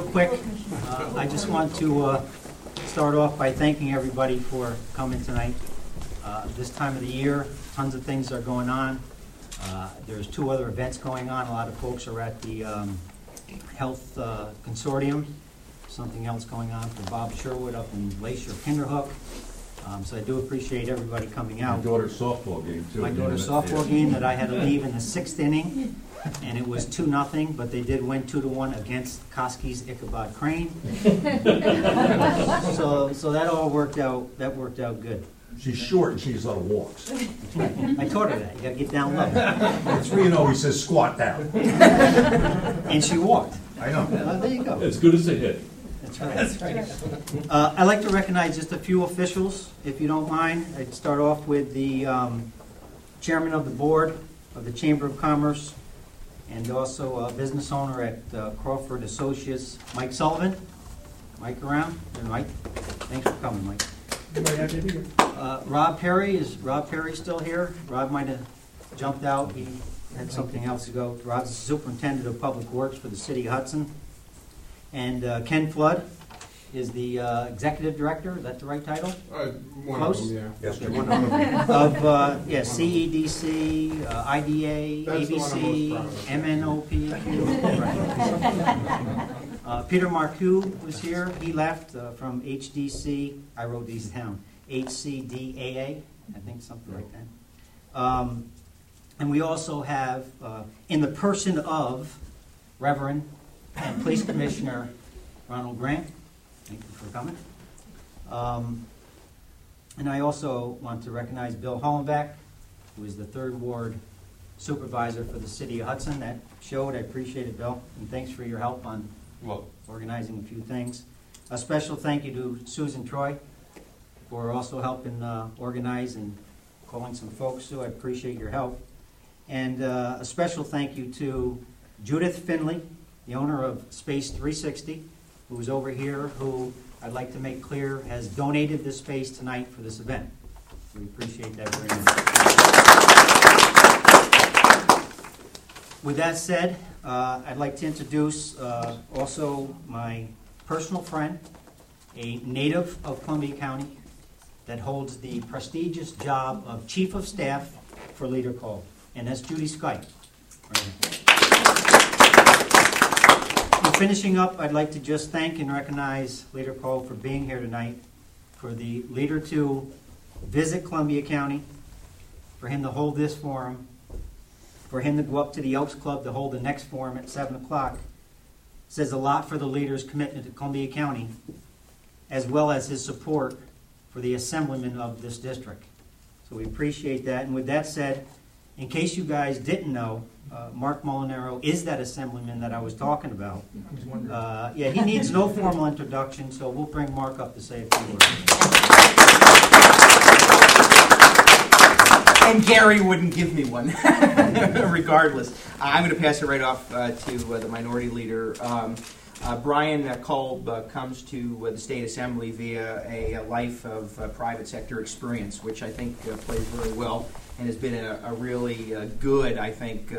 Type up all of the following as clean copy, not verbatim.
quick. I just want to start off by thanking everybody for coming tonight. This time of the year, tons of things are going on. There's 2 other events going on. A lot of folks are at the Health Consortium. Something else going on for Bob Sherwood up in Glacier Kinderhook. So I do appreciate everybody coming out. My daughter's softball game, too. My daughter's softball game that I had to leave in the 6th inning, and it was 2-0, but they did win 2-1 against Koski's Ichabod Crane. So that all worked out. That worked out good. She's short and she does a lot of walks. I taught her that. You got to get down low. That's where you know he says squat down. And she walked. I know. There you go. As good as a hit. That's right. I'd like to recognize just a few officials, if you don't mind. I'd start off with the chairman of the board of the Chamber of Commerce and also a business owner at Crawford Associates, Mike Sullivan. Mike around? There, Mike. Thanks for coming, Mike. Rob Perry. Is Rob Perry still here? Rob might have jumped out. He had something else to go. Rob's the superintendent of public works for the city of Hudson. And Ken Flood is the executive director. Is that the right title? Close? Of them, yeah. Yes, one of them. Of CEDC, IDA, That's ABC, MNOP. Peter Marcoux was here. He left from HDC. I wrote these down. HCDAA, I think something like that. And we also have, in the person of Reverend and Police Commissioner Ronald Grant. Thank you for coming. And I also want to recognize Bill Hollenbeck, who is the 3rd Ward Supervisor for the City of Hudson. That showed. I appreciate it, Bill. And thanks for your help on organizing a few things. A special thank you to Susan Troy for also helping organize and calling some folks too. I appreciate your help. And a special thank you to Judith Finley, the owner of Space 360, who is over here, who I'd like to make clear has donated this space tonight for this event. We appreciate that very much. With that said, I'd like to introduce also my personal friend, a native of Columbia County that holds the prestigious job of Chief of Staff for Leader Kolb, and that's Judy Skype. Finishing up, I'd like to just thank and recognize Leader Kolb for being here tonight, for the leader to visit Columbia County, for him to hold this forum, for him to go up to the Elks Club to hold the next forum at 7 o'clock. Says a lot for the leader's commitment to Columbia County, as well as his support for the assemblyman of this district. So we appreciate that. And with that said, in case you guys didn't know, Mark Molinaro is that assemblyman that I was talking about. Yeah, he needs no formal introduction, so we'll bring Mark up to say a few words. And Gary wouldn't give me one, regardless. I'm going to pass it right off to the minority leader. Brian Kolb comes to the State Assembly via a life of private sector experience, which I think plays very well and has been a really good, I think,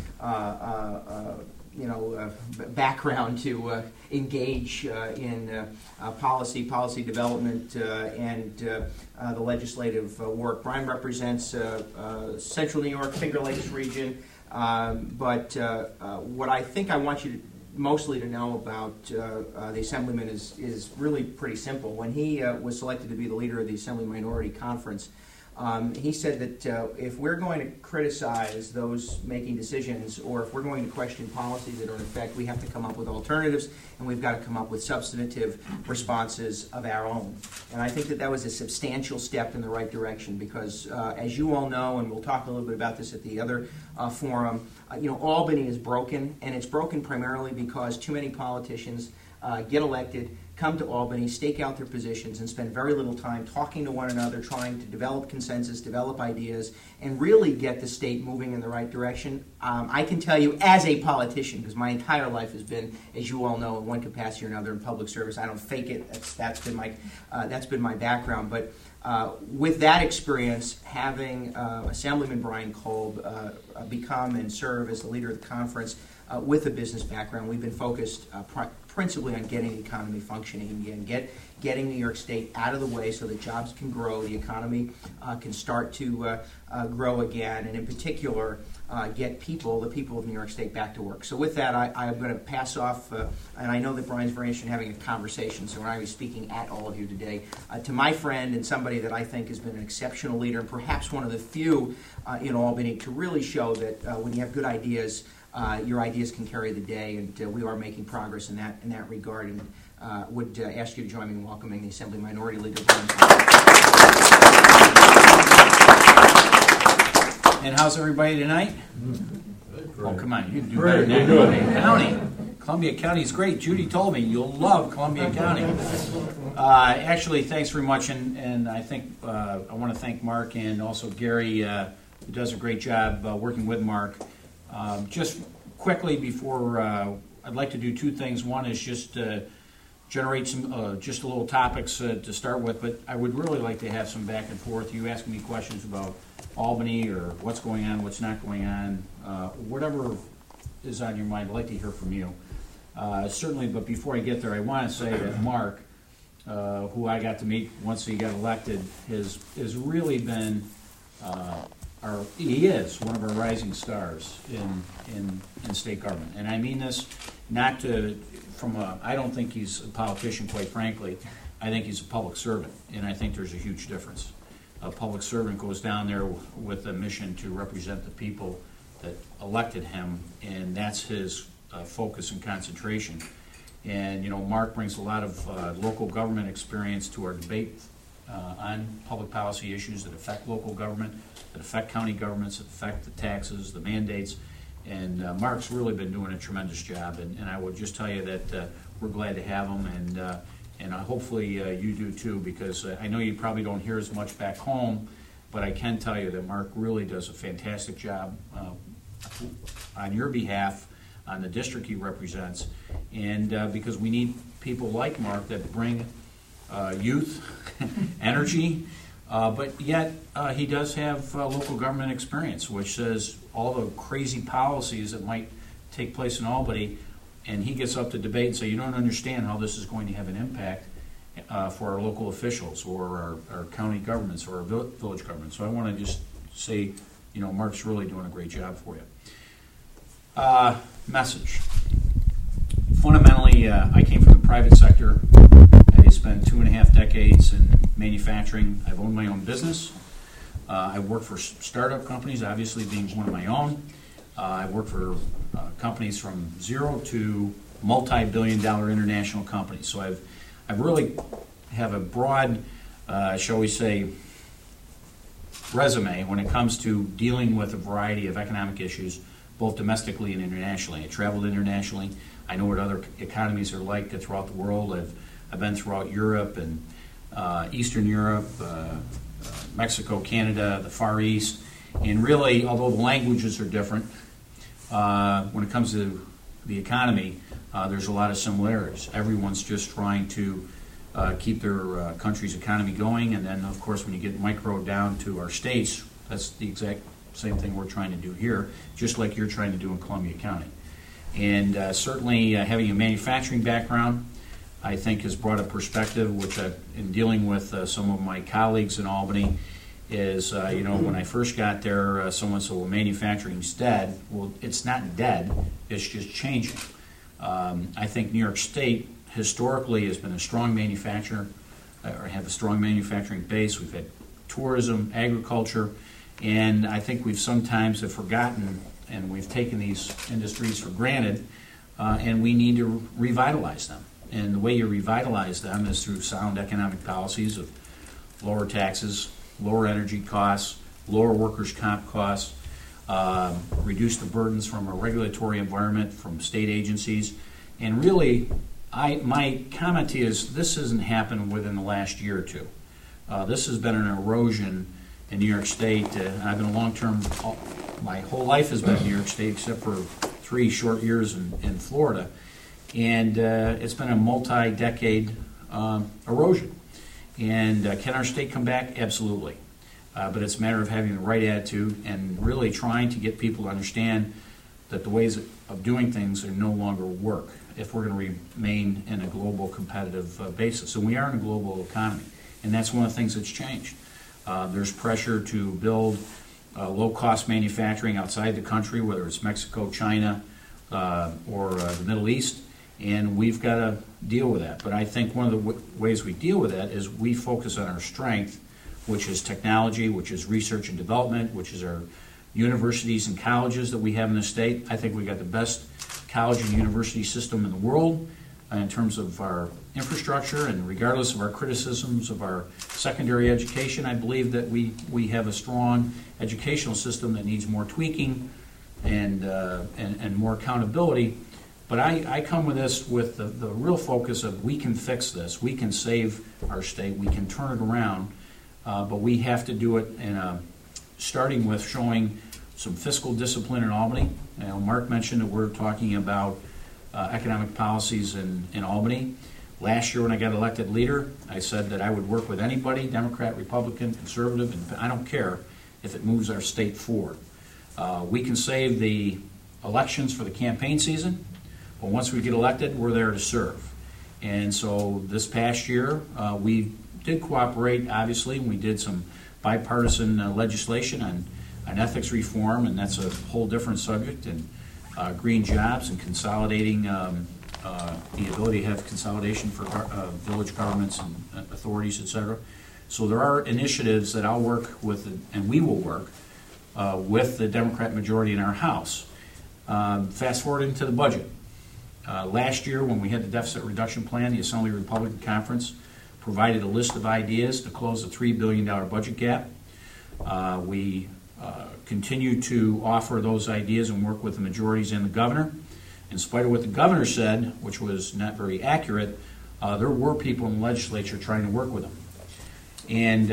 background to engage in policy development, and the legislative work. Brian represents Central New York, Finger Lakes region, but what I think I want you to mostly to know about the Assemblyman is really pretty simple. When he was selected to be the leader of the Assembly Minority Conference, he said that if we're going to criticize those making decisions, or if we're going to question policies that are in effect, we have to come up with alternatives, and we've got to come up with substantive responses of our own. And I think that that was a substantial step in the right direction, because as you all know, and we'll talk a little bit about this at the other forum, Albany is broken, and it's broken primarily because too many politicians get elected, come to Albany, stake out their positions, and spend very little time talking to one another, trying to develop consensus, develop ideas, and really get the state moving in the right direction. I can tell you, as a politician, because my entire life has been, as you all know, in one capacity or another in public service. I don't fake it. That's been my background. But with that experience, having Assemblyman Brian Kolb become and serve as the leader of the conference with a business background. We've been focused principally on getting the economy functioning again, getting New York State out of the way so that jobs can grow, the economy can start to grow again, and in particular, get the people of New York State back to work. So with that, I'm going to pass off, and I know that Brian's very interested in having a conversation, so when I was speaking at all of you today, to my friend and somebody that I think has been an exceptional leader and perhaps one of the few in Albany to really show that when you have good ideas, your ideas can carry the day, and we are making progress in that regard. And would ask you to join me in welcoming the Assembly Minority Leader. And how's everybody tonight? Great. Oh, come on, you can do better than that. County. Columbia County is great. Judy told me you'll love Columbia County. Actually, thanks very much, and I think I want to thank Mark and also Gary, who does a great job working with Mark. Just quickly before, I'd like to do two things. One is just generate some, just a little topics to start with, but I would really like to have some back and forth. You asking me questions about Albany or what's going on, what's not going on, whatever is on your mind, I'd like to hear from you. Certainly, but before I get there, I want to say that Mark, who I got to meet once he got elected, has really been, he is one of our rising stars in state government. And I mean this not to, I don't think he's a politician, quite frankly. I think he's a public servant, and I think there's a huge difference. A public servant goes down there with a mission to represent the people that elected him, and that's his focus and concentration. And, you know, Mark brings a lot of local government experience to our debate on public policy issues that affect local government, that affect county governments, that affect the taxes, the mandates. And Mark's really been doing a tremendous job. And I would just tell you that we're glad to have him, and hopefully you do too, because I know you probably don't hear as much back home, but I can tell you that Mark really does a fantastic job on your behalf, on the district he represents, and because we need people like Mark that bring youth, energy, but yet he does have local government experience, which says all the crazy policies that might take place in Albany, and he gets up to debate and say, you don't understand how this is going to have an impact for our local officials or our county governments or our village governments. So I want to just say, you know, Mark's really doing a great job for you. Message. Fundamentally, I came from the private sector. I spent 2.5 decades in manufacturing. I've owned my own business. I've worked for startup companies, obviously being one of my own. I've worked for companies from zero to multi-billion-dollar international companies. So I've really have a broad, shall we say, resume when it comes to dealing with a variety of economic issues, both domestically and internationally. I traveled internationally. I know what other economies are like throughout the world. I've been throughout Europe and Eastern Europe, Mexico, Canada, the Far East, and really, although the languages are different, when it comes to the economy, there's a lot of similarities. Everyone's just trying to keep their country's economy going, and then, of course, when you get micro down to our states, that's the exact same thing we're trying to do here, just like you're trying to do in Columbia County. And certainly having a manufacturing background, I think, has brought a perspective, which in dealing with some of my colleagues in Albany, is, you know, when I first got there, someone said, well, manufacturing's dead. Well, it's not dead, it's just changing. I think New York State historically has been a strong manufacturer, or have a strong manufacturing base. We've had tourism, agriculture, and I think we've sometimes have forgotten, and we've taken these industries for granted, and we need to revitalize them. And the way you revitalize them is through sound economic policies of lower taxes, lower energy costs, lower workers' comp costs, reduce the burdens from a regulatory environment from state agencies. And really, my comment to you is this hasn't happened within the last year or two. This has been an erosion in New York State. I've been a long-term, my whole life has been in New York State except for 3 short years in Florida. And it's been a multi-decade erosion. And can our state come back? Absolutely. But it's a matter of having the right attitude and really trying to get people to understand that the ways of doing things are no longer work if we're going to remain in a global competitive basis. And we are in a global economy, and that's one of the things that's changed. There's pressure to build low-cost manufacturing outside the country, whether it's Mexico, China, or the Middle East, and we've got to deal with that. But I think one of the ways we deal with that is we focus on our strength, which is technology, which is research and development, which is our universities and colleges that we have in the state. I think we've got the best college and university system in the world in terms of our infrastructure, and regardless of our criticisms of our secondary education, I believe that we have a strong educational system that needs more tweaking and more accountability. But I come with this with the real focus of we can fix this, we can save our state, we can turn it around, but we have to do it starting with showing some fiscal discipline in Albany. You know, Mark mentioned that we're talking about economic policies in Albany. Last year when I got elected leader, I said that I would work with anybody, Democrat, Republican, Conservative, and I don't care if it moves our state forward. We can save the elections for the campaign season, but once we get elected, we're there to serve. And so this past year, we did cooperate, obviously. We did some bipartisan legislation on ethics reform, and that's a whole different subject, and green jobs and consolidating the ability to have consolidation for village governments and authorities, et cetera. So there are initiatives that I'll work with, and we will work with the Democrat majority in our House. Fast forward into the budget. Last year, when we had the deficit reduction plan, the Assembly Republican Conference provided a list of ideas to close the $3 billion budget gap. We continue to offer those ideas and work with the majorities and the governor. In spite of what the governor said, which was not very accurate, there were people in the legislature trying to work with them. And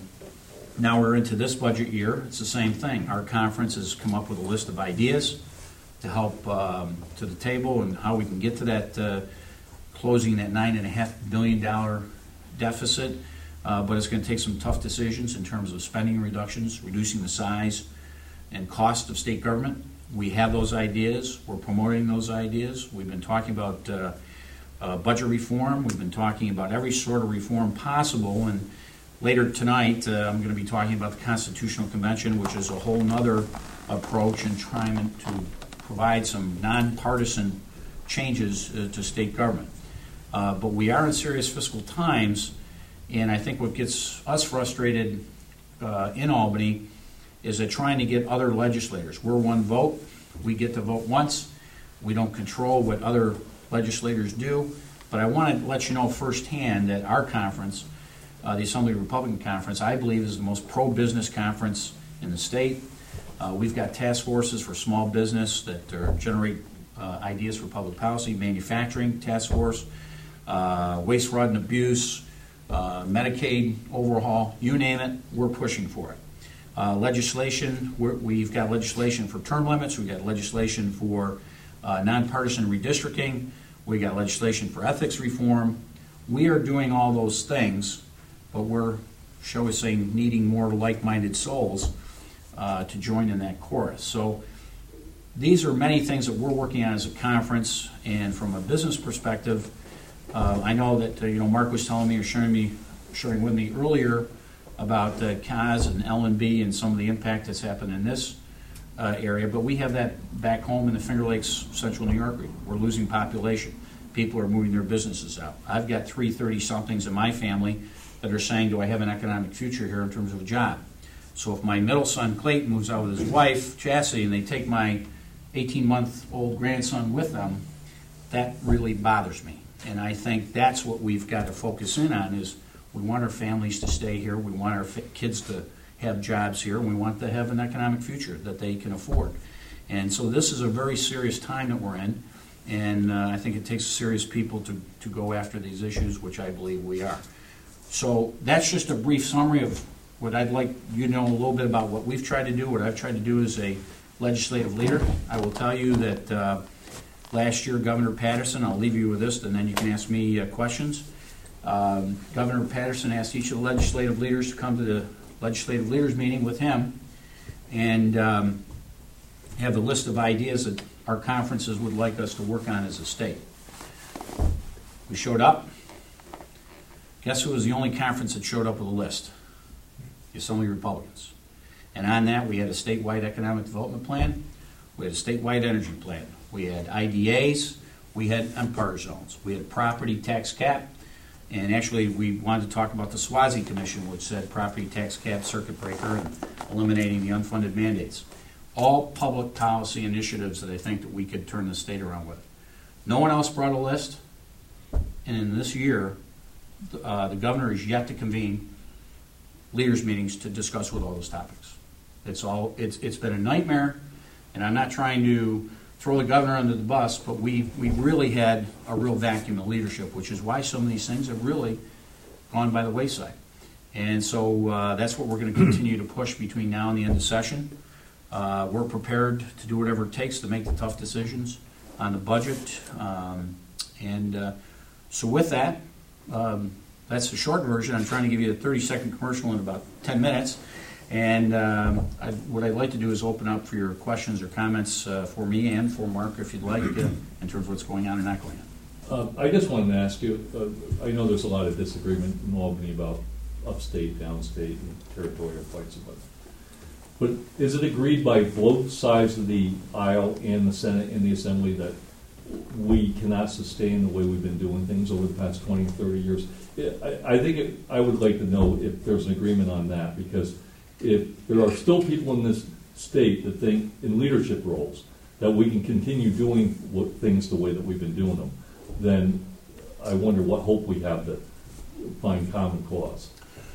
now we're into this budget year. It's the same thing. Our conference has come up with a list of ideas to help to the table and how we can get to that closing that $9.5 billion deficit. But it's going to take some tough decisions in terms of spending reductions, reducing the size and cost of state government. We have those ideas. We're promoting those ideas. We've been talking about budget reform. We've been talking about every sort of reform possible. And later tonight, I'm going to be talking about the Constitutional Convention, which is a whole nother approach in trying to provide some nonpartisan changes to state government. But we are in serious fiscal times, and I think what gets us frustrated in Albany is that trying to get other legislators. We're one vote. We get to vote once. We don't control what other legislators do. But I want to let you know firsthand that our conference, the Assembly Republican Conference, I believe is the most pro-business conference in the state. We've got task forces for small business that generate ideas for public policy, manufacturing task force, waste, fraud, and abuse, Medicaid overhaul, you name it, we're pushing for it. Legislation, we've got legislation for term limits, we've got legislation for nonpartisan redistricting, we've got legislation for ethics reform. We are doing all those things, but we're, shall we say, needing more like-minded souls to join in that chorus. So these are many things that we're working on as a conference, and from a business perspective, I know that Mark was telling me or sharing with me earlier about CAS and L&B and some of the impact that's happened in this area, but we have that back home in the Finger Lakes, Central New York region. We're losing population. People are moving their businesses out. I've got 3 30-somethings in my family that are saying, do I have an economic future here in terms of a job? So if my middle son, Clayton, moves out with his wife, Chastity, and they take my 18-month-old grandson with them, that really bothers me. And I think that's what we've got to focus in on is we want our families to stay here. We want our kids to have jobs here. And we want to have an economic future that they can afford. And so this is a very serious time that we're in. And I think it takes serious people to go after these issues, which I believe we are. So that's just a brief summary of what I'd like you to know a little bit about what we've tried to do, what I've tried to do as a legislative leader. I will tell you that last year, Governor Patterson, I'll leave you with this, and then you can ask me questions. Governor Patterson asked each of the legislative leaders to come to the legislative leaders meeting with him, and have a list of ideas that our conferences would like us to work on as a state. We showed up. Guess who was the only conference that showed up with a list? The Assembly Republicans. And on that, we had a statewide economic development plan. We had a statewide energy plan. We had IDAs. We had empire zones. We had a property tax cap. And actually, we wanted to talk about the Swazi Commission, which said property tax cap, circuit breaker, and eliminating the unfunded mandates. All public policy initiatives that I think that we could turn the state around with. No one else brought a list. And in this year, the governor is yet to convene leaders' meetings to discuss with all those topics. It's been a nightmare, and I'm not trying to throw the governor under the bus, but we really had a real vacuum of leadership, which is why some of these things have really gone by the wayside. And so that's what we're going to continue to push between now and the end of session. We're prepared to do whatever it takes to make the tough decisions on the budget. So with that, that's the short version. I'm trying to give you a 30-second commercial in about 10 minutes. And what I'd like to do is open up for your questions or comments for me and for Mark, if you'd like, in terms of what's going on or not going on. I just wanted to ask you, I know there's a lot of disagreement in Albany about upstate, downstate, and territorial fights about it. But is it agreed by both sides of the aisle and the Senate and the Assembly that we cannot sustain the way we've been doing things over the past 20 or 30 years? I would like to know if there's an agreement on that, because if there are still people in this state that think in leadership roles that we can continue doing things the way that we've been doing them, then I wonder what hope we have to find common cause.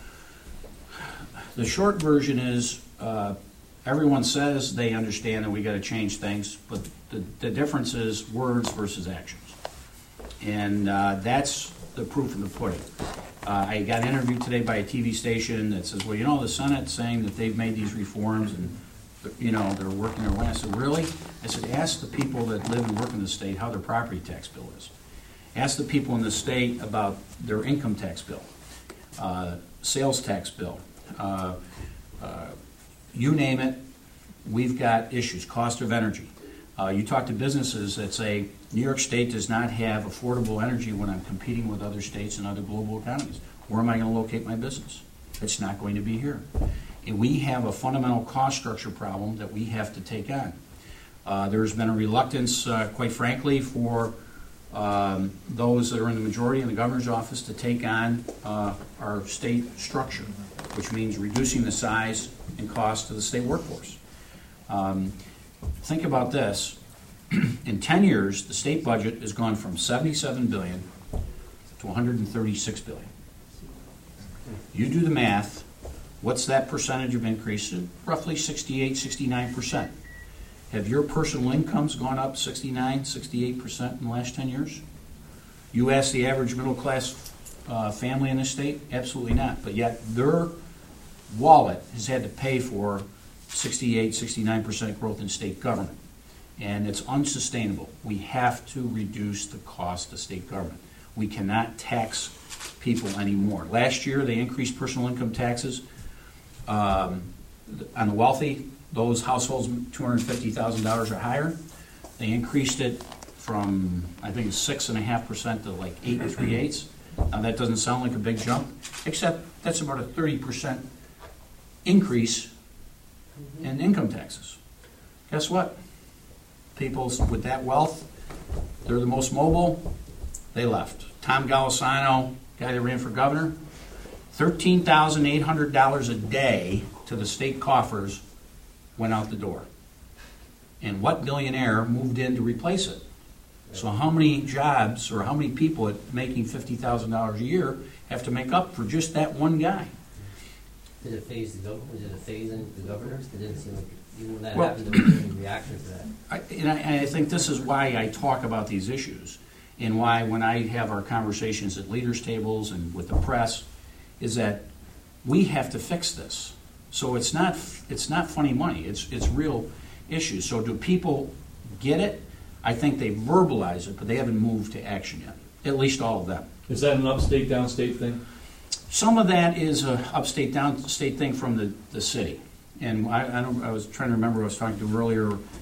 The short version is everyone says they understand that we got to change things, but the difference is words versus actions. And that's the proof in the pudding. I got interviewed today by a TV station that says, well, you know, the Senate's saying that they've made these reforms and, you know, they're working their way. I said, really? I said, ask the people that live and work in the state how their property tax bill is. Ask the people in the state about their income tax bill, sales tax bill. You name it, we've got issues. Cost of energy. You talk to businesses that say New York State does not have affordable energy when I'm competing with other states and other global economies. Where am I going to locate my business? It's not going to be here. And we have a fundamental cost structure problem that we have to take on. There's been a reluctance, quite frankly, for those that are in the majority in the governor's office to take on our state structure, which means reducing the size and cost of the state workforce. Think about this. In 10 years, the state budget has gone from $77 billion to $136 billion. You do the math. What's that percentage of increase? Roughly 68, 69%. Have your personal incomes gone up 69, 68% in the last 10 years? You ask the average middle-class family in this state? Absolutely not. But yet their wallet has had to pay for 68, 69% growth in state government. And it's unsustainable. We have to reduce the cost of state government. We cannot tax people anymore. Last year, they increased personal income taxes on the wealthy. Those households, $250,000 or higher, they increased it from, I think, 6.5% to like 8 3/8. Now, that doesn't sound like a big jump, except that's about a 30% increase in income taxes. Guess what? People with that wealth, they're the most mobile, they left. Tom Golisano, guy that ran for governor, $13,800 a day to the state coffers went out the door. And what billionaire moved in to replace it? So how many jobs or how many people making $50,000 a year have to make up for just that one guy? Did it phase the government? Did it phase in the governors? It didn't seem like, even when that happened, there was any reaction to that. I think this is why I talk about these issues, and why when I have our conversations at leaders' tables and with the press, is that we have to fix this. So it's not funny money. It's real issues. So do people get it? I think they verbalize it, but they haven't moved to action yet. At least all of them. Is that an upstate, downstate thing? Some of that is an upstate, downstate thing from the city. And I was trying to remember, I was talking to earlier,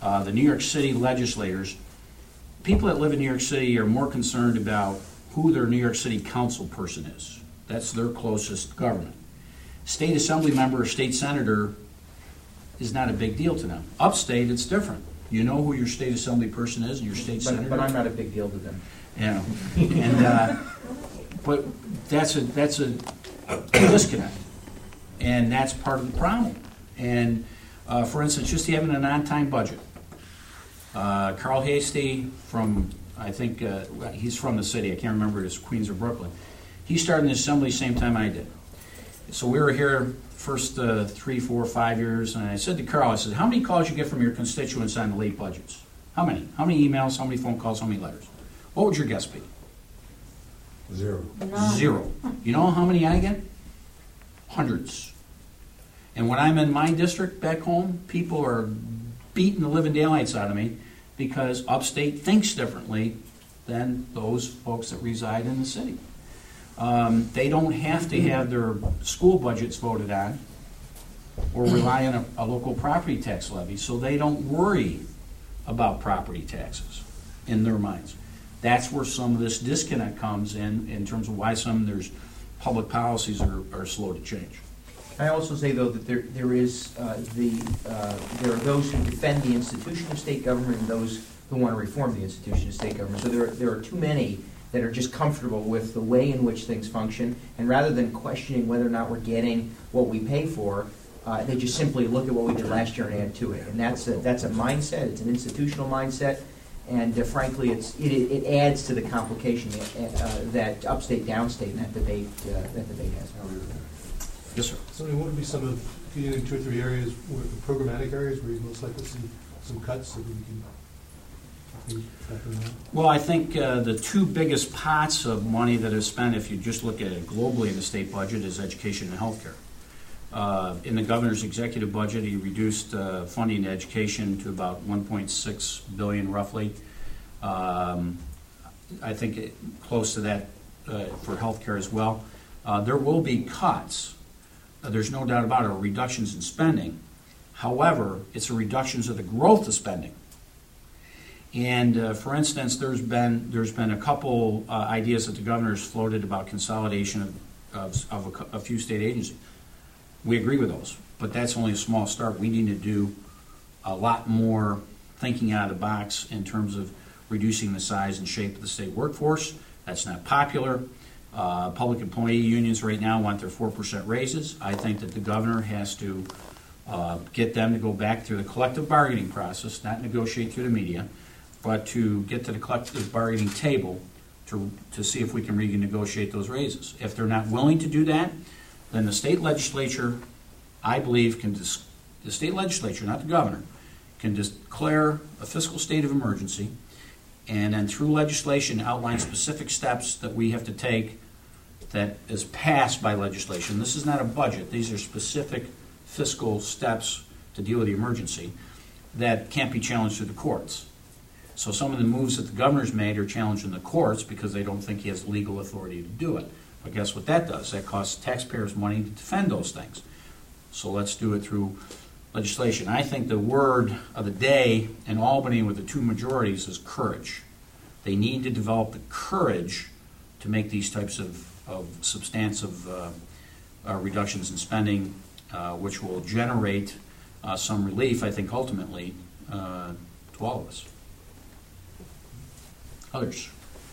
the New York City legislators, people that live in New York City are more concerned about who their New York City council person is. That's their closest government. State assembly member or state senator is not a big deal to them. Upstate, it's different. You know who your state assembly person is and your state senator. But I'm not a big deal to them. Yeah, and but that's a disconnect, and that's part of the problem. And for instance, just having an on-time budget. Carl Hasty from, I think he's from the city. I can't remember if it's Queens or Brooklyn. He started in the assembly same time I did. So we were here first 3, 4, 5 years, and I said to Carl, I said, how many calls you get from your constituents on the late budgets? How many? How many emails, how many phone calls, how many letters? What would your guess be? 0. Zero. You know how many I get? Hundreds. And when I'm in my district back home, people are beating the living daylights out of me because upstate thinks differently than those folks that reside in the city. They don't have to have their school budgets voted on or rely on a local property tax levy, so they don't worry about property taxes in their minds. That's where some of this disconnect comes in terms of why some of there's public policies are slow to change. I also say, though, that there are those who defend the institution of state government and those who want to reform the institution of state government. So there are too many that are just comfortable with the way in which things function, and rather than questioning whether or not we're getting what we pay for, they just simply look at what we did last year and add to it. And that's a mindset. It's an institutional mindset, and frankly, it adds to the complication that upstate downstate that debate has. Yes, sir. So what would be some of, getting in 2 or 3 areas, programmatic areas where you most likely see some cuts that we can factor in? Well, I think the 2 biggest pots of money that is spent, if you just look at it globally in the state budget, is education and healthcare. In the governor's executive budget, he reduced funding to education to about $1.6 billion roughly. I think close to that for healthcare as well. There will be cuts. There's no doubt about it, reductions in spending. However, it's a reductions of the growth of spending. And for instance, there's been a couple ideas that the governor's floated about consolidation of a few state agencies. We agree with those, but that's only a small start. We need to do a lot more thinking out of the box in terms of reducing the size and shape of the state workforce. That's not popular. Public employee unions right now want their 4% raises. I think that the governor has to get them to go back through the collective bargaining process, not negotiate through the media, but to get to the collective bargaining table to see if we can renegotiate those raises. If they're not willing to do that, then the state legislature, I believe, the state legislature, not the governor, can declare a fiscal state of emergency, and then through legislation outline specific steps that we have to take that is passed by legislation. This is not a budget. These are specific fiscal steps to deal with the emergency that can't be challenged through the courts. So some of the moves that the governor's made are challenged in the courts because they don't think he has legal authority to do it. But guess what that does? That costs taxpayers money to defend those things. So let's do it through legislation. I think the word of the day in Albany with the 2 majorities is courage. They need to develop the courage to make these types of substantive reductions in spending, which will generate some relief, I think, ultimately, to all of us. Others?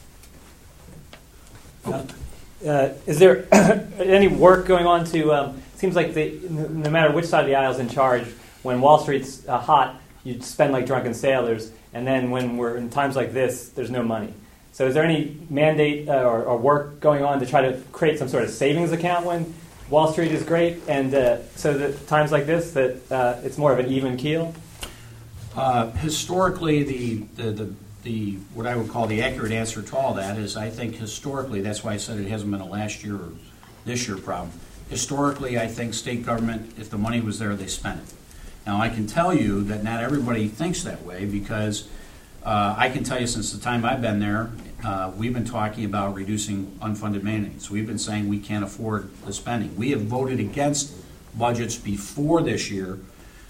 Is there any work going on to, seems like no matter which side of the aisle is in charge, when Wall Street's hot, you spend like drunken sailors, and then when we're in times like this, there's no money. So is there any mandate or work going on to try to create some sort of savings account when Wall Street is great, and so that times like this, that it's more of an even keel? Historically, the what I would call the accurate answer to all that is, I think historically, that's why I said it hasn't been a last year or this year problem. Historically, I think state government, if the money was there, they spent it. Now, I can tell you that not everybody thinks that way, because I can tell you since the time I've been there, we've been talking about reducing unfunded mandates. We've been saying we can't afford the spending. We have voted against budgets before this year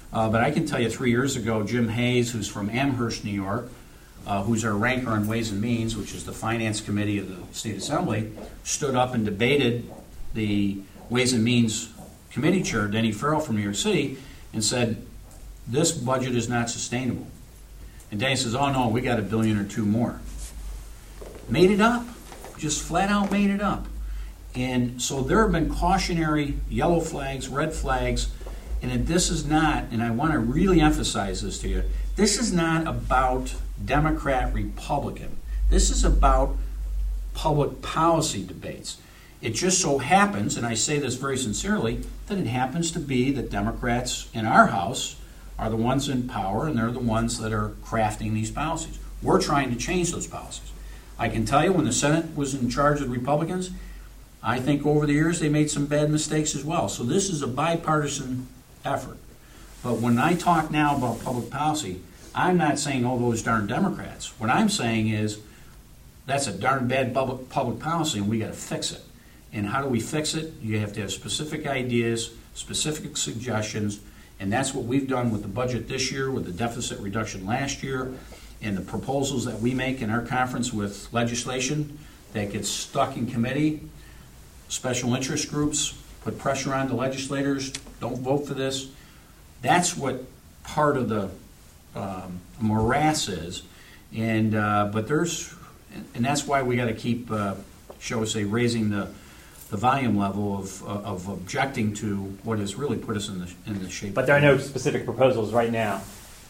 But I can tell you 3 years ago, Jim Hayes, who's from Amherst, New York, who's our ranker on Ways and Means, which is the Finance Committee of the State Assembly, stood up and debated the Ways and Means Committee Chair, Denny Farrell from New York City, and said, this budget is not sustainable. And Denny says, oh no, we got $1 billion or $2 billion more. Made it up. Just flat out made it up. And so there have been cautionary yellow flags, red flags, and that this is not, and I want to really emphasize this to you, this is not about Democrat, Republican. This is about public policy debates. It just so happens, and I say this very sincerely, that it happens to be that Democrats in our House are the ones in power, and they're the ones that are crafting these policies. We're trying to change those policies. I can tell you, when the Senate was in charge of the Republicans, I think over the years they made some bad mistakes as well. So this is a bipartisan effort. But when I talk now about public policy, I'm not saying, oh, those darn Democrats. What I'm saying is that's a darn bad public policy, and we got to fix it. And how do we fix it? You have to have specific ideas, specific suggestions, and that's what we've done with the budget this year, with the deficit reduction last year, and the proposals that we make in our conference with legislation that gets stuck in committee. Special interest groups put pressure on the legislators, don't vote for this. That's what part of the morass is. And but there's, and that's why we got to keep, shall we say, raising the volume level of objecting to what has really put us in the shape. But there are no specific proposals right now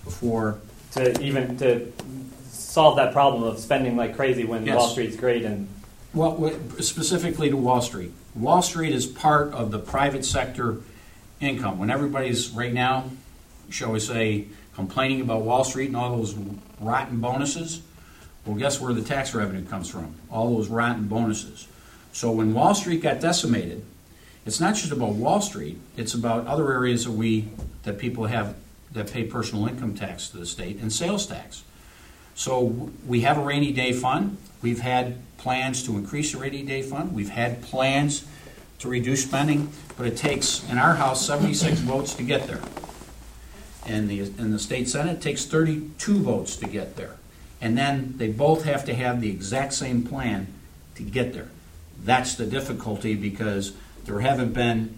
to solve that problem of spending like crazy when Yes. Wall Street's great and. Well, specifically to Wall Street. Wall Street is part of the private sector income. When everybody's right now, shall we say, complaining about Wall Street and all those rotten bonuses, well, guess where the tax revenue comes from? All those rotten bonuses. So when Wall Street got decimated, it's not just about Wall Street, it's about other areas that people have that pay personal income tax to the state and sales tax. So we have a rainy day fund. We've had plans to increase the rainy day fund. We've had plans to reduce spending, but it takes, in our House, 76 votes to get there. In the state Senate, it takes 32 votes to get there. And then they both have to have the exact same plan to get there. That's the difficulty, because there haven't been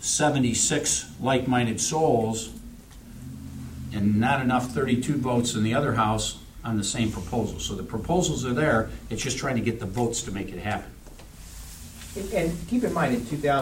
76 like-minded souls and not enough 32 votes in the other House on the same proposal. So the proposals are there, it's just trying to get the votes to make it happen. And keep in mind, in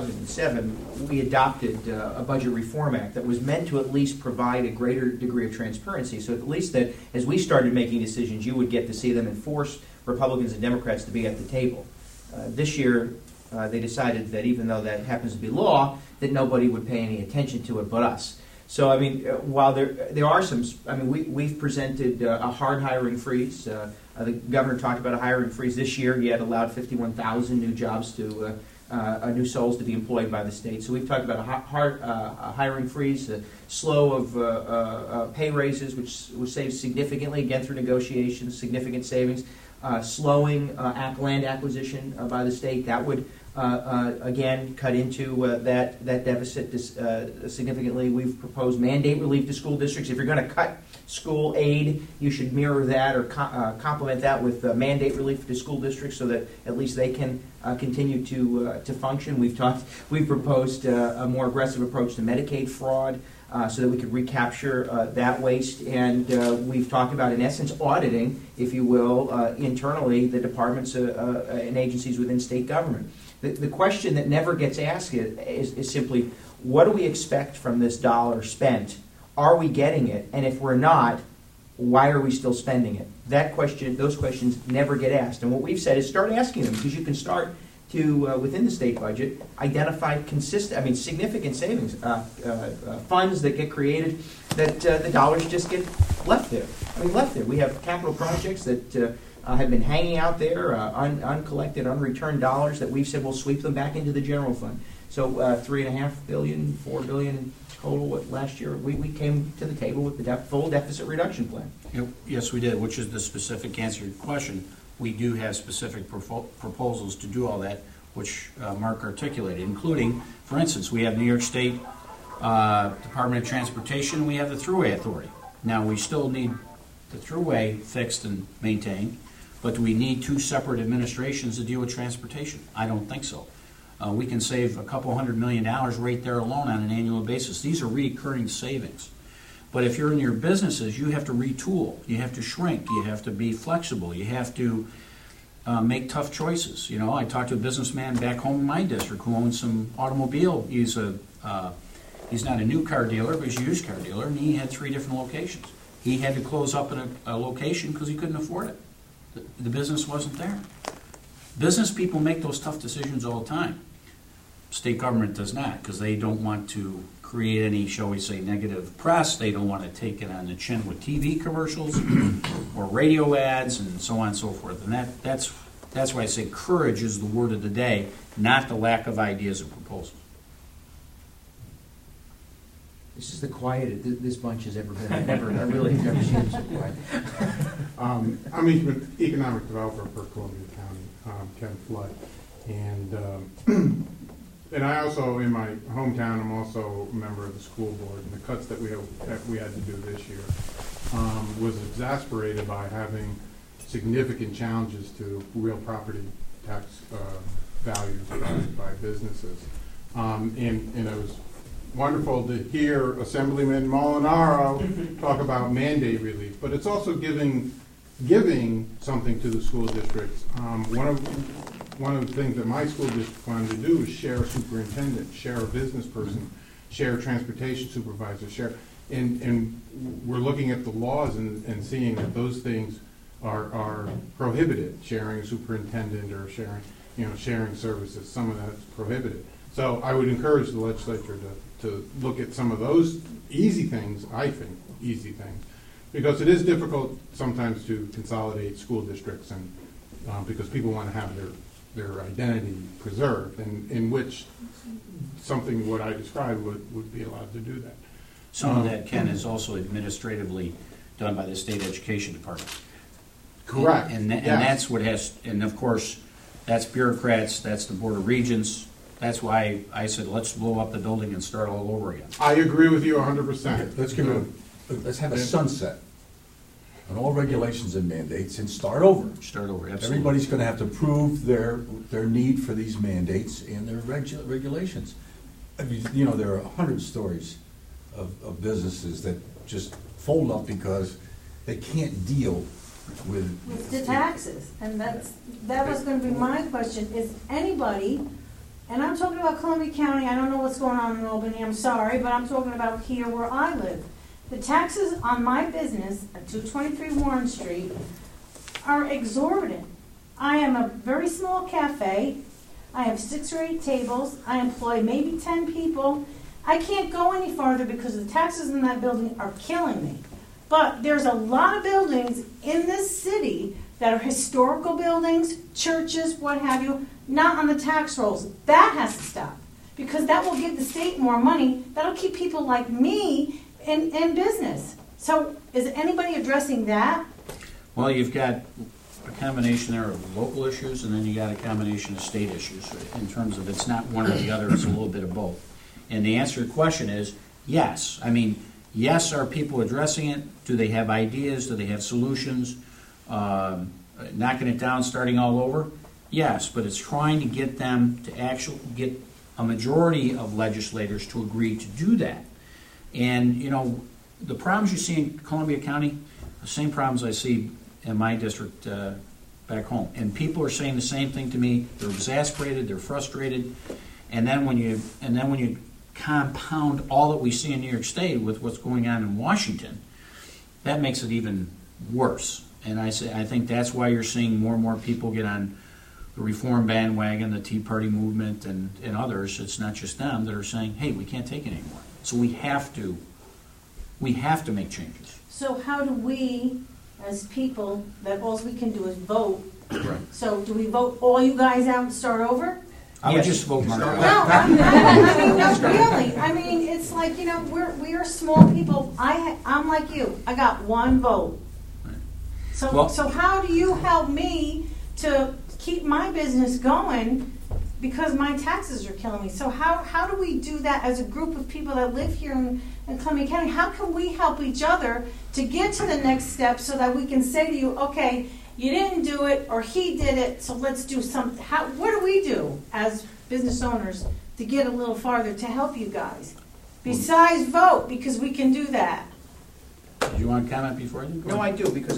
2007, we adopted a budget reform act that was meant to at least provide a greater degree of transparency. So at least that as we started making decisions, you would get to see them and force Republicans and Democrats to be at the table. This year, they decided that even though that happens to be law, that nobody would pay any attention to it but us. So, I mean, while there are some, I mean, we've presented a hard hiring freeze. The governor talked about a hiring freeze this year. He had allowed 51,000 new jobs to, new souls to be employed by the state. So we've talked about a hard hiring freeze, slow of pay raises, which saves significantly, again, through negotiations, significant savings. Slowing land acquisition by the state, that would again cut into that deficit significantly. We've proposed mandate relief to school districts. If you're going to cut school aid, you should mirror that or complement that with mandate relief to school districts so that at least they can continue to function. We've proposed a more aggressive approach to Medicaid fraud. So that we could recapture that waste. And we've talked about, in essence, auditing, if you will, internally the departments and agencies within state government. The question that never gets asked is simply, what do we expect from this dollar spent? Are we getting it? And if we're not, why are we still spending it? Those questions never get asked. And what we've said is start asking them, because you can start to, within the state budget, identify significant savings, funds that get created, that the dollars just get left there. We have capital projects that have been hanging out there, uncollected, unreturned dollars that we've said we'll sweep them back into the general fund. So $3.5 billion, $4 billion total. Last year we came to the table with the full deficit reduction plan. Yes, we did, which is the specific answer to your question. We do have specific proposals to do all that, which Mark articulated, including, for instance, we have New York State Department of Transportation, we have the Thruway Authority. Now, we still need the Thruway fixed and maintained, but do we need two separate administrations to deal with transportation? I don't think so. We can save a couple $100 million right there alone on an annual basis. These are recurring savings. But if you're in your businesses, you have to retool, you have to shrink, you have to be flexible, you have to make tough choices. You know, I talked to a businessman back home in my district who owns some automobile. He's not a new car dealer, but he's a used car dealer, and he had 3 different locations. He had to close up in a location because he couldn't afford it. The business wasn't there. Business people make those tough decisions all the time. State government does not, because they don't want to create any, shall we say, negative press. They don't want to take it on the chin with TV commercials or radio ads and so on and so forth. And that's why I say courage is the word of the day, not the lack of ideas and proposals. This is the quietest this bunch has ever been. I really have never seen it so quiet. I'm an economic developer for Columbia County, Ken Flood, and I also, in my hometown, I'm also a member of the school board. And the cuts that we had to do this year was exasperated by having significant challenges to real property tax values by businesses, and it was wonderful to hear Assemblyman Molinaro talk about mandate relief, but it's also giving something to the school districts. One of the things that my school district wanted to do is share a superintendent, share a business person, share a transportation supervisor, and we're looking at the laws and seeing that those things are prohibited. Sharing a superintendent or sharing services, some of that's prohibited. So I would encourage the legislature to look at some of those easy things, because it is difficult sometimes to consolidate school districts, and because people want to have their identity preserved, and in which something what I described would be allowed to do that. Some of that, Ken, is also administratively done by the state education department. Correct. And that's what has, and of course, that's bureaucrats, that's the Board of Regents. That's why I said, let's blow up the building and start all over again. I agree with you 100%. Let's have a sunset on all regulations and mandates and start over. Start over, absolutely. Everybody's going to have to prove their need for these mandates and their regulations. I mean, there are 100 stories of businesses that just fold up because they can't deal with the taxes. And that was going to be my question. Is anybody, and I'm talking about Columbia County, I don't know what's going on in Albany, I'm sorry, but I'm talking about here where I live. The taxes on my business at 223 Warren Street are exorbitant. I am a very small cafe. I have 6 or 8 tables. I employ maybe 10 people. I can't go any farther because the taxes in that building are killing me. But there's a lot of buildings in this city that are historical buildings, churches, what have you, not on the tax rolls. That has to stop, because that will give the state more money. That'll keep people like me in business. So is anybody addressing that? Well, you've got a combination there of local issues, and then you got a combination of state issues. In terms of it's not one or the other, it's a little bit of both. And the answer to your question is yes. I mean, yes, are people addressing it? Do they have ideas? Do they have solutions? Knocking it down, starting all over? Yes, but it's trying to get them to actually get a majority of legislators to agree to do that. And, the problems you see in Columbia County, the same problems I see in my district back home. And people are saying the same thing to me. They're exasperated, they're frustrated. And then when you compound all that we see in New York State with what's going on in Washington, that makes it even worse. And I think that's why you're seeing more and more people get on the reform bandwagon, the Tea Party movement, and others. It's not just them that are saying, hey, we can't take it anymore. So we have to make changes. So how do we, as people, that all we can do is vote? Right. So do we vote all you guys out and start over? I would just vote Mark. No, I mean, no, really. I mean, it's like, we are small people. I'm like you. I got 1 vote. Right. So how do you help me to keep my business going? because my taxes are killing me. So how do we do that as a group of people that live here in Columbia County? How can we help each other to get to the next step so that we can say to you, okay, you didn't do it, or he did it, so let's do something. What do we do as business owners to get a little farther to help you guys? Besides vote, because we can do that. Do you want to comment before I do? No, I do, because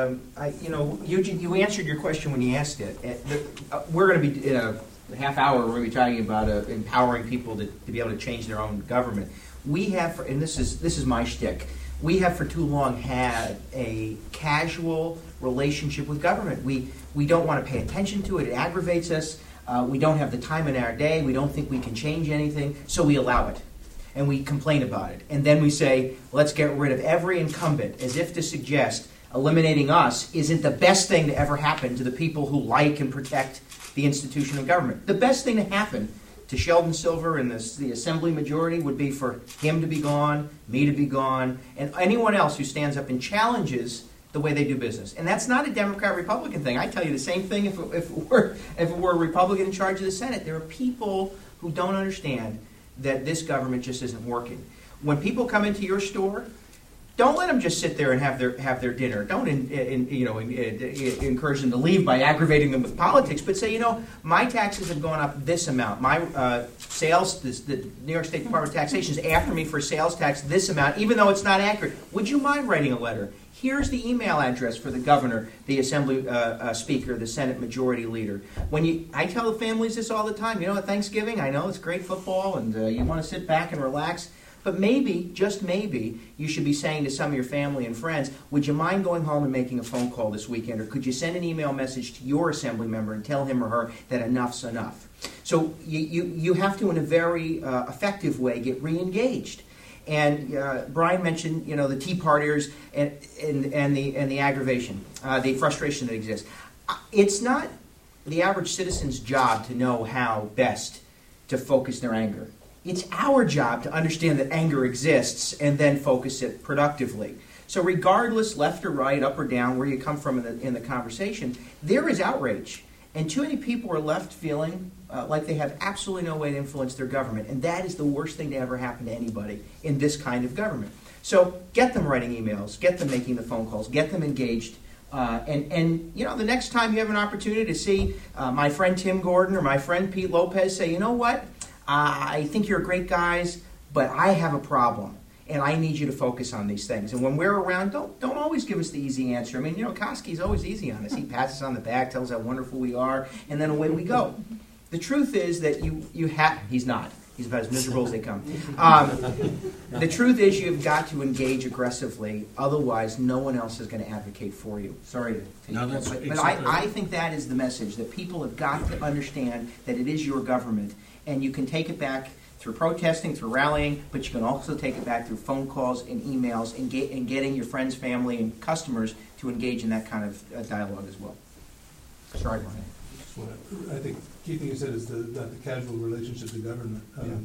Eugene, you answered your question when you asked it. We're going to be, in a half hour, we're going to be talking about empowering people to be able to change their own government. We have, and this is my shtick, we have for too long had a casual relationship with government. We don't want to pay attention to it. It aggravates us. We don't have the time in our day. We don't think we can change anything, so we allow it. And we complain about it. And then we say, let's get rid of every incumbent, as if to suggest eliminating us isn't the best thing to ever happen to the people who like and protect the institution of government. The best thing to happen to Sheldon Silver and the Assembly majority would be for him to be gone, me to be gone, and anyone else who stands up and challenges the way they do business. And that's not a Democrat-Republican thing. I tell you the same thing if it were a Republican in charge of the Senate. There are people who don't understand that this government just isn't working. When people come into your store, don't let them just sit there and have their dinner. Don't encourage them to leave by aggravating them with politics. But say, my taxes have gone up this amount. My sales, the New York State Department of Taxation is after me for sales tax this amount, even though it's not accurate. Would you mind writing a letter? Here's the email address for the governor, the Assembly Speaker, the Senate Majority Leader. I tell the families this all the time. At Thanksgiving, I know it's great football, and you want to sit back and relax. But maybe, just maybe, you should be saying to some of your family and friends, would you mind going home and making a phone call this weekend? Or could you send an email message to your assembly member and tell him or her that enough's enough? So you have to, in a very effective way, get re-engaged. And Brian mentioned, the Tea Partiers and the aggravation, the frustration that exists. It's not the average citizen's job to know how best to focus their anger. It's our job to understand that anger exists and then focus it productively. So regardless, left or right, up or down, where you come from in the conversation, there is outrage. And too many people are left feeling like they have absolutely no way to influence their government. And that is the worst thing to ever happen to anybody in this kind of government. So get them writing emails, get them making the phone calls, get them engaged. And the next time you have an opportunity to see my friend Tim Gordon or my friend Pete Lopez, say, you know what? I think you're great guys, but I have a problem, and I need you to focus on these things. And when we're around, don't always give us the easy answer. I mean, Koski's always easy on us. He pats us on the back, tells us how wonderful we are, and then away we go. The truth is that he's not. He's about as miserable as they come. The truth is you've got to engage aggressively. Otherwise, no one else is going to advocate for you. Sorry to take that. But I think that is the message, that people have got to understand that it is your government. And you can take it back through protesting, through rallying, but you can also take it back through phone calls and emails and getting your friends, family, and customers to engage in that kind of dialogue as well. Sorry, Brian. I think key thing you said is the casual relationship to government.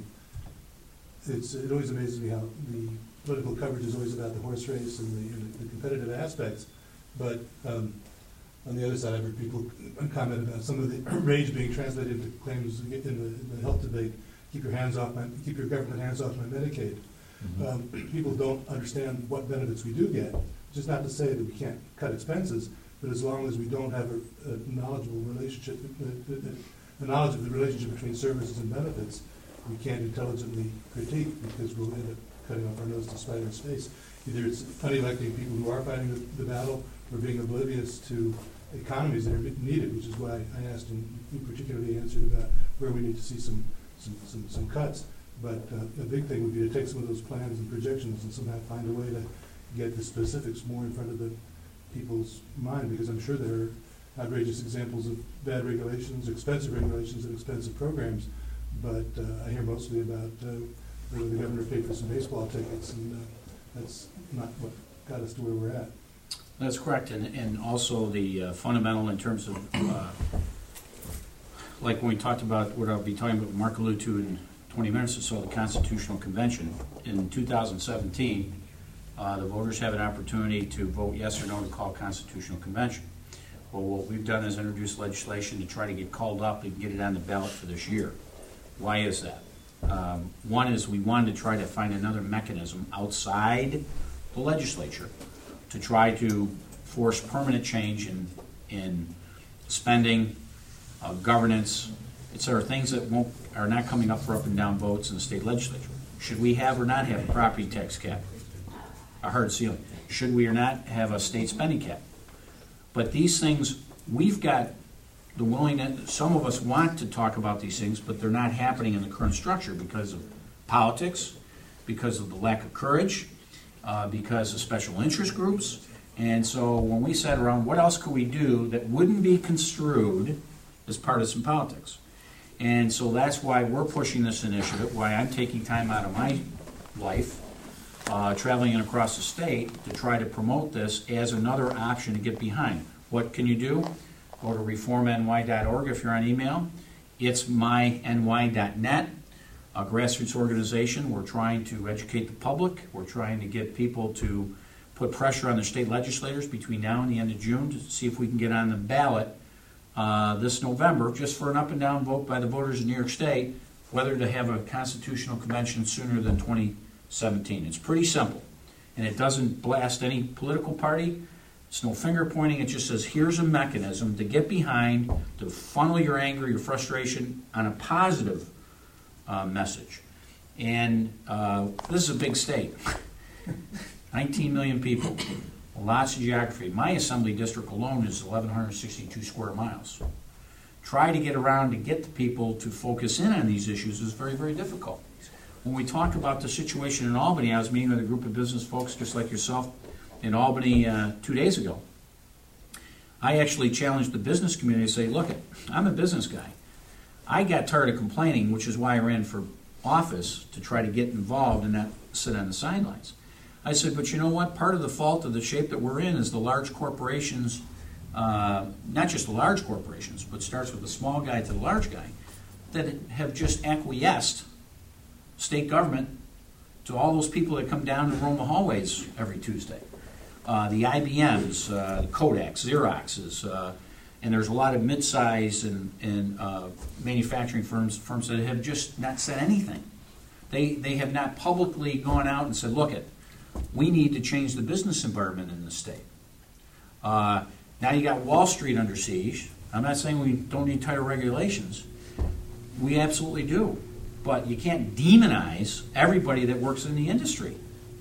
It always amazes me how the political coverage is always about the horse race and the competitive aspects, but on the other side, I've heard people comment about some of the rage being translated into claims in the health debate. Keep your government hands off my Medicaid. Mm-hmm. People don't understand what benefits we do get. Just not to say that we can't cut expenses, but as long as we don't have a knowledgeable relationship, a knowledge of the relationship between services and benefits, we can't intelligently critique, because we'll end up cutting off our nose to spite our face. Either it's unelecting people who are fighting the battle, or being oblivious to economies that are needed, which is why I asked, and you particularly answered about where we need to see some cuts. But a big thing would be to take some of those plans and projections and somehow find a way to get the specifics more in front of the people's mind, because I'm sure there are outrageous examples of bad regulations, expensive regulations, and expensive programs. But I hear mostly about whether the governor paid for some baseball tickets, and that's not what got us to where we're at. That's correct, and also the fundamental in terms of, like when we talked about what I'll be talking about, Mark alluded to in 20 minutes or so, the Constitutional Convention. In 2017, the voters have an opportunity to vote yes or no to call a Constitutional Convention. Well, what we've done is introduce legislation to try to get called up and get it on the ballot for this year. Why is that? One is we wanted to try to find another mechanism outside the legislature to try to force permanent change in spending, governance, etc., things that are not coming up for up and down votes in the state legislature. Should we have or not have a property tax cap, a hard ceiling? Should we or not have a state spending cap? But these things, we've got the willingness, some of us want to talk about these things, but they're not happening in the current structure because of politics, because of the lack of courage, because of special interest groups. And so when we sat around, what else could we do that wouldn't be construed as partisan politics? And so that's why we're pushing this initiative, why I'm taking time out of my life, traveling across the state to try to promote this as another option to get behind. What can you do? Go to reformny.org if you're on email. It's myny.net, a grassroots organization. We're trying to educate the public. We're trying to get people to put pressure on the state legislators between now and the end of June to see if we can get on the ballot this November, just for an up and down vote by the voters in New York State, whether to have a constitutional convention sooner than 2017. It's pretty simple, and it doesn't blast any political party. It's no finger pointing. It just says, here's a mechanism to get behind, to funnel your anger, your frustration on a positive message. And this is a big state. 19 million people, lots of geography. My assembly district alone is 1,162 square miles. Try to get around to get the people to focus in on these issues is very, very difficult. When we talk about the situation in Albany, I was meeting with a group of business folks just like yourself in Albany 2 days ago. I actually challenged the business community to say, look, I'm a business guy. I got tired of complaining, which is why I ran for office, to try to get involved and not sit on the sidelines. I said, but you know what? Part of the fault of the shape that we're in is the large corporations, not just the large corporations, but starts with the small guy to the large guy, that have just acquiesced state government to all those people that come down and roam the hallways every Tuesday. The IBMs, the Kodaks, Xeroxes, and there's a lot of mid-size and manufacturing firms that have just not said anything. They have not publicly gone out and said, look, we need to change the business environment in the state. Now you got Wall Street under siege. I'm not saying we don't need tighter regulations. We absolutely do. But you can't demonize everybody that works in the industry.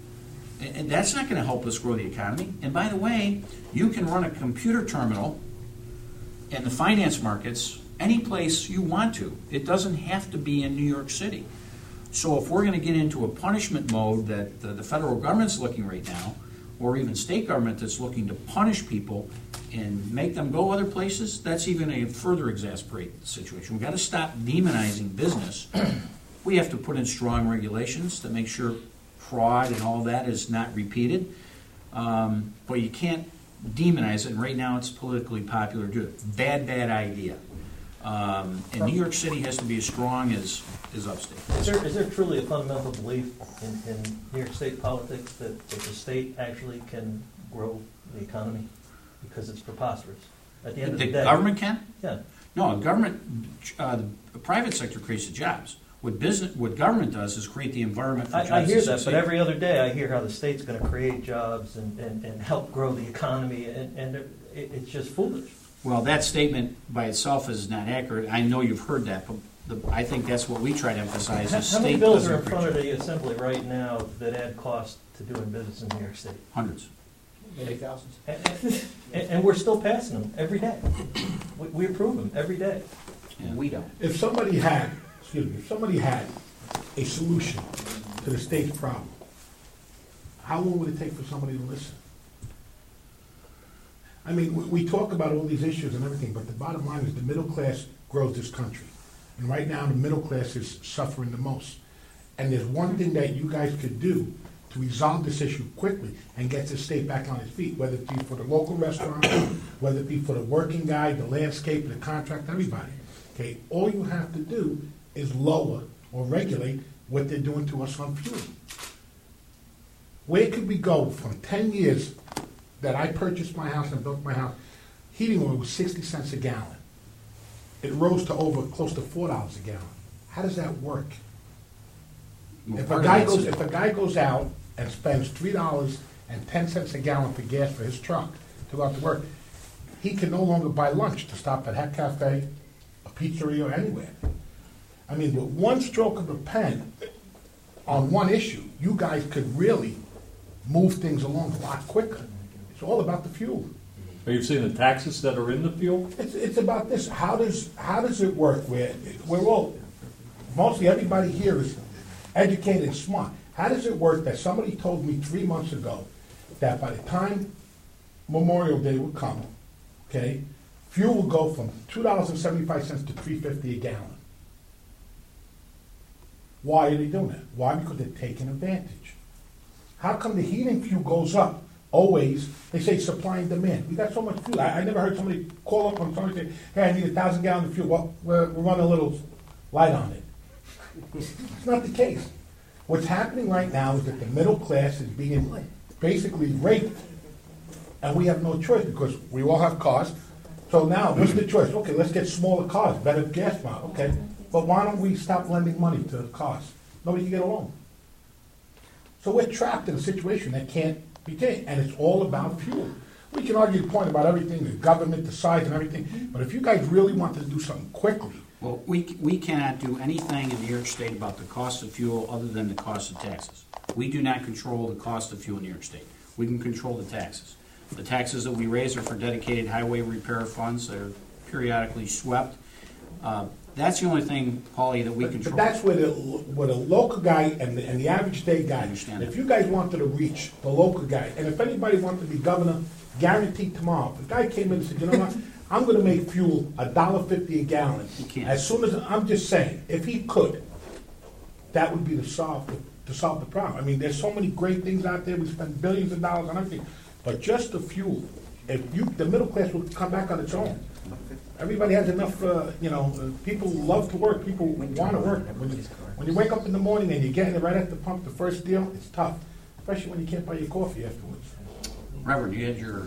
And that's not going to help us grow the economy. And by the way, you can run a computer terminal in the finance markets any place you want to. It doesn't have to be in New York City. So if we're going to get into a punishment mode that the federal government's looking right now, or even state government that's looking to punish people and make them go other places, that's even going to further exasperate the situation. We've got to stop demonizing business. We have to put in strong regulations to make sure fraud and all that is not repeated. But you can't demonize it, and right now it's politically popular to do it. Bad idea. And New York City has to be as strong as upstate. Is there truly a fundamental belief in New York State politics that the state actually can grow the economy? Because it's preposterous. At the end of the day, the government can? Yeah. No, government, the private sector creates the jobs. What government does is create the environment for jobs. I hear that, but every other day I hear how the state's going to create jobs and help grow the economy, and it's just foolish. Well, that statement by itself is not accurate. I know you've heard that, but I think that's what we try to emphasize. How many bills are in front of the Assembly right now that add cost to doing business in New York State? Hundreds. Many thousands. And we're still passing them every day. We approve them every day. Yeah. We don't. If somebody had a solution to the state's problem, how long would it take for somebody to listen? I mean, we talk about all these issues and everything, but the bottom line is the middle class grows this country. And right now, the middle class is suffering the most. And there's one thing that you guys could do to resolve this issue quickly and get the state back on its feet, whether it be for the local restaurant, whether it be for the working guy, the landscape, the contract, everybody. Okay, all you have to do is lower or regulate what they're doing to us on fuel. Where could we go from 10 years that I purchased my house and built my house heating oil was 60 cents a gallon. It rose to over close to $4 a gallon. How does that work? Well, If part a of guy that's- goes, if a guy goes out and spends $3.10 a gallon for gas for his truck to go out to work, he can no longer buy lunch to stop at Heck Cafe, a pizzeria, or anywhere. I mean, with one stroke of a pen on one issue, you guys could really move things along a lot quicker. It's all about the fuel. Are you saying the taxes that are in the fuel? It's about this. How does it work? We're all, mostly everybody here is educated and smart. How does it work that somebody told me 3 months ago that by the time Memorial Day would come, okay, fuel will go from $2.75 to $3.50 a gallon? Why are they doing that? Why? Because they're taking advantage. How come the heating fuel goes up? Always, they say supply and demand. We got so much fuel. I never heard somebody call up on somebody say, hey, I need 1,000 gallons of fuel. Well, we're running a little light on it. It's not the case. What's happening right now is that the middle class is being basically raped, and we have no choice because we all have cars. So now, what's the choice? Okay, let's get smaller cars, better gas mileage. Okay, but why don't we stop lending money to cars? Nobody can get a loan. So we're trapped in a situation that can't be changed, and it's all about fuel. We can argue the point about everything, the government, the size and everything, but if you guys really want to do something quickly, Well, we cannot do anything in New York State about the cost of fuel other than the cost of taxes. We do not control the cost of fuel in New York State. We can control the taxes. The taxes that we raise are for dedicated highway repair funds that are periodically swept. That's the only thing, Paulie, that we control. but that's where the local guy and the average day guy, understand if that. you guys wanted to reach the local guy, and if anybody wanted to be governor, guaranteed tomorrow, if a guy came in and said, you know what, I'm gonna make fuel $1.50 a gallon. He can't. As soon as, I'm just saying, if he could, that would be to solve the problem. I mean, there's so many great things out there, we spend billions of dollars on everything, but just the fuel, the middle class will come back on its own. Everybody has enough, people love to work, people want to work. When you wake up in the morning and you're getting it right at the pump, the first deal, it's tough, especially when you can't buy your coffee afterwards. Reverend, you had your...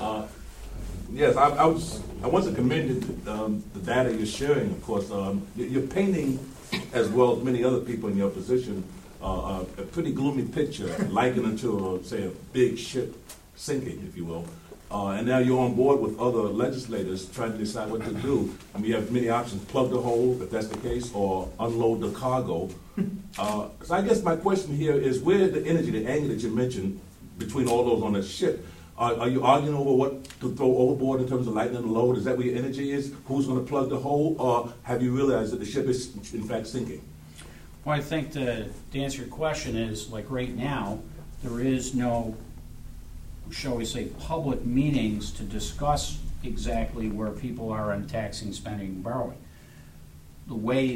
Yes, I want to commend the data you're sharing, of course. You're painting, as well as many other people in your position, a pretty gloomy picture, likened to, say, a big ship sinking, if you will. And now you're on board with other legislators trying to decide what to do. I mean, you have many options: plug the hole, if that's the case, or unload the cargo. So I guess my question here is, where the energy, the anger that you mentioned between all those on the ship, are you arguing over what to throw overboard in terms of lightening the load? Is that where your energy is? Who's going to plug the hole? Or have you realized that the ship is, in fact, sinking? Well, I think to answer your question is, like right now, there is no, shall we say, public meetings to discuss exactly where people are on taxing, spending, and borrowing. The way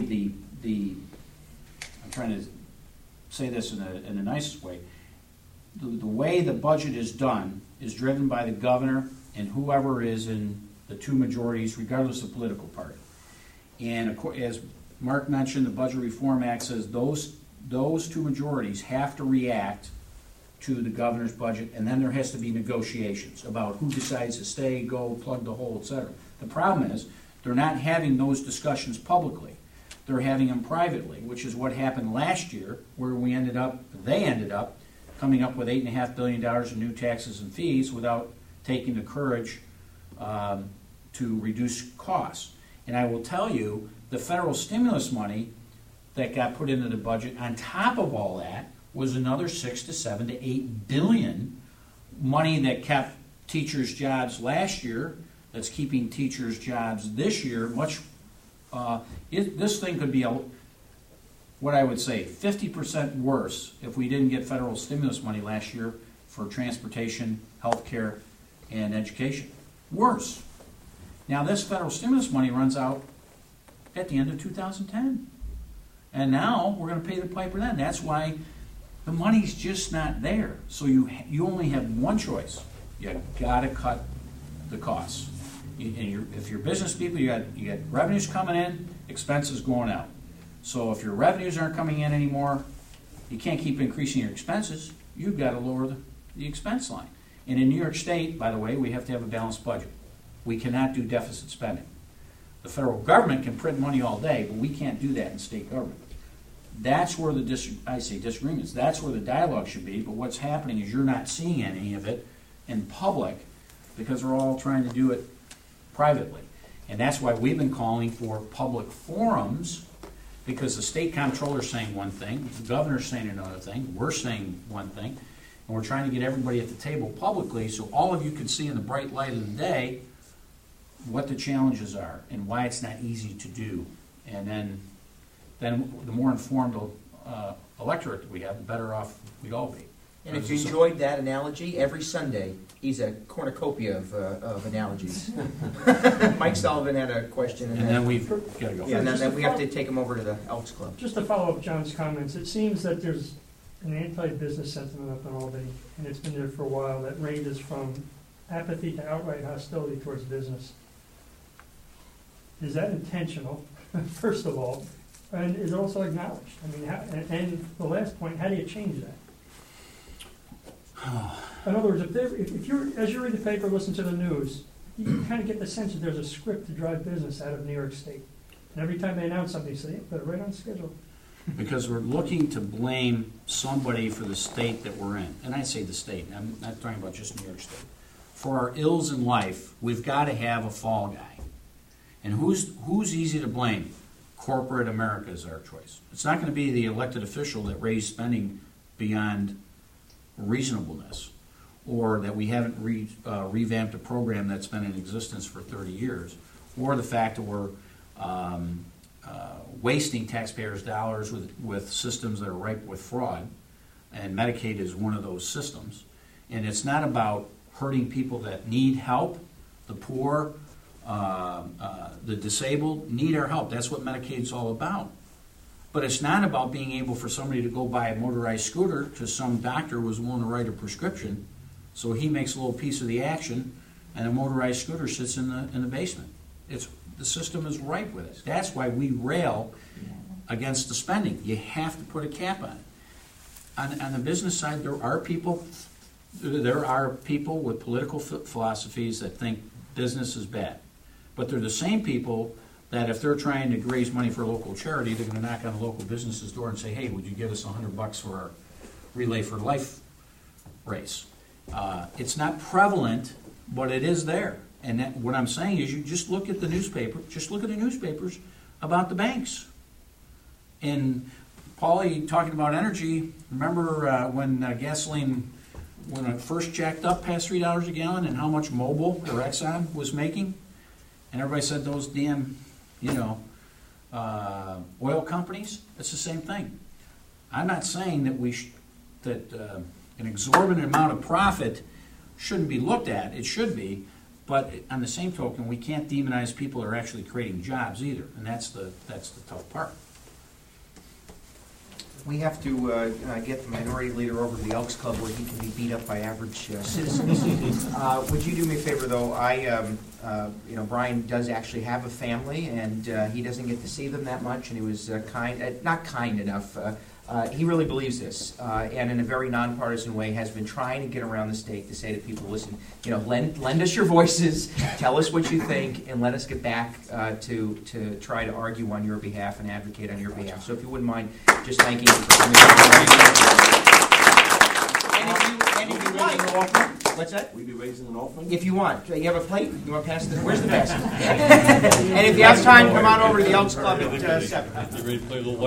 I'm trying to say this in the nicest way, the way the budget is done is driven by the governor and whoever is in the two majorities, regardless of political party. And as Mark mentioned, the Budget Reform Act says those two majorities have to react to the governor's budget, and then there has to be negotiations about who decides to stay, go, plug the hole, etc. The problem is they're not having those discussions publicly. They're having them privately, which is what happened last year, where they ended up coming up with $8.5 billion in new taxes and fees without taking the courage to reduce costs. And I will tell you, the federal stimulus money that got put into the budget, on top of all that, was another 6 to 7 to 8 billion money that kept teachers' jobs last year, that's keeping teachers' jobs this year. This thing could be what I would say 50% worse if we didn't get federal stimulus money last year for transportation, healthcare, and education. Worse. Now this federal stimulus money runs out at the end of 2010. And now we're going to pay the piper then. That's why the money's just not there. So you only have one choice. You got to cut the costs. If you're business people, you got revenues coming in, expenses going out. So if your revenues aren't coming in anymore, you can't keep increasing your expenses. You've got to lower the expense line. And in New York State, by the way, we have to have a balanced budget. We cannot do deficit spending. The federal government can print money all day, but we can't do that in state government. That's where the disagreements. That's where the dialogue should be. But what's happening is you're not seeing any of it in public because we're all trying to do it privately. And that's why we've been calling for public forums, because the state comptroller is saying one thing, the governor's saying another thing, we're saying one thing, and we're trying to get everybody at the table publicly so all of you can see in the bright light of the day what the challenges are and why it's not easy to do. And then the more informed electorate that we have, the better off we'd all be. And if you enjoyed that analogy, every Sunday he's a cornucopia of analogies. Mike Sullivan had a question, and then we've got to go. Yeah, and then we have to take him over to the Elks Club. Just to follow up John's comments, it seems that there's an anti-business sentiment up in Albany, and it's been there for a while, that ranges from apathy to outright hostility towards business. Is that intentional, first of all, and is it also acknowledged? I mean, and the last point, how do you change that? In other words, if you're, as you read the paper, listen to the news, you kind of get the sense that there's a script to drive business out of New York State. And every time they announce something, you say, yeah, put it right on schedule. Because we're looking to blame somebody for the state that we're in. And I say the state, I'm not talking about just New York State. For our ills in life, we've got to have a fall guy. And who's easy to blame? Corporate America is our choice. It's not going to be the elected official that raised spending beyond reasonableness, or that we haven't revamped a program that's been in existence for 30 years, or the fact that we're wasting taxpayers' dollars with systems that are ripe with fraud, and Medicaid is one of those systems. And it's not about hurting people that need help. The poor, the disabled need our help. That's what Medicaid's all about. But it's not about being able for somebody to go buy a motorized scooter to some doctor who was willing to write a prescription, so he makes a little piece of the action, and a motorized scooter sits in the basement. The system is ripe with it. That's why we rail against the spending. You have to put a cap on it. On the business side, there are people with political philosophies that think business is bad. But they're the same people that if they're trying to raise money for a local charity, they're going to knock on the local business's door and say, hey, would you give us $100 for our Relay for Life race? It's not prevalent, but it is there. And what I'm saying is you just look at the newspapers about the banks. And Paulie, talking about energy, remember when gasoline, when it first jacked up past $3 a gallon, and how much Mobil or Exxon was making? And everybody said those damn, oil companies. It's the same thing. I'm not saying that an exorbitant amount of profit shouldn't be looked at. It should be, but on the same token, we can't demonize people who are actually creating jobs either, and that's the tough part. We have to get the minority leader over to the Elks Club where he can be beat up by average citizens. Would you do me a favor, though? Brian does actually have a family, and he doesn't get to see them that much, and he was not kind enough. He really believes this, and in a very nonpartisan way has been trying to get around the state to say to people, listen, lend us your voices, tell us what you think, and let us get back to try to argue on your behalf and advocate on your behalf. So if you wouldn't mind just thanking you for coming. And if you raising an offering? What's that? We be raising an offering? If you want. You have a plate? You want to pass it? Where's the basket? And if you have time, come on over to the Elks Club at 7.